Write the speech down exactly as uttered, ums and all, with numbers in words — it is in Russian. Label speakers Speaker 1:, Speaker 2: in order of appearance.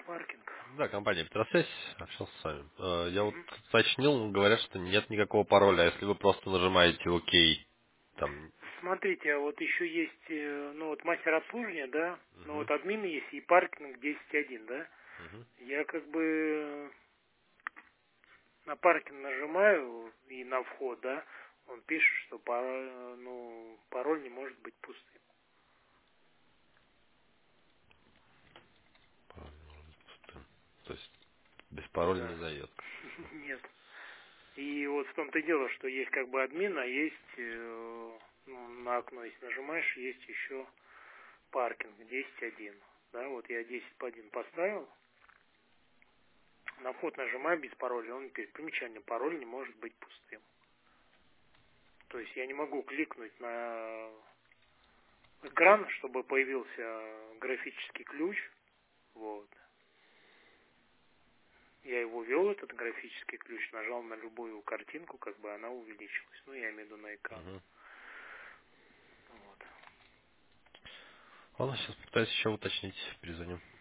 Speaker 1: Паркинг.
Speaker 2: Да, компания Петросвязь, общался с вами. Э, Я вот
Speaker 1: Мгм.
Speaker 2: уточнил, говорят, что нет никакого пароля, а если вы просто нажимаете ОК, там...
Speaker 1: Смотрите, а вот еще есть, э, ну вот мастер обслуживания, да, ну
Speaker 2: Мгм,
Speaker 1: вот админ есть и паркинг десять один, да.
Speaker 2: мгм.
Speaker 1: Я как бы на паркинг нажимаю и на вход, да, он пишет, что пароль, э, ну, пароль не может быть пустым.
Speaker 2: Пароль может быть пустым. То есть без пароля не
Speaker 1: Да.
Speaker 2: зайдет.
Speaker 1: Нет. И вот в том-то и дело, что есть как бы админ, а есть, э, ну, на окно, если нажимаешь, есть еще паркинг десять один. Да, вот я десять по один поставил, на вход нажимаю без пароля, он пишет, примечание, пароль не может быть пустым. То есть я не могу кликнуть на экран, чтобы появился графический ключ. Вот. Я его ввел, этот графический ключ, нажал на любую картинку, как бы она увеличилась. Ну, я имею в виду на экран.
Speaker 2: Мгм.
Speaker 1: Вот.
Speaker 2: Ладно, сейчас попытаюсь еще уточнить, перезвоню.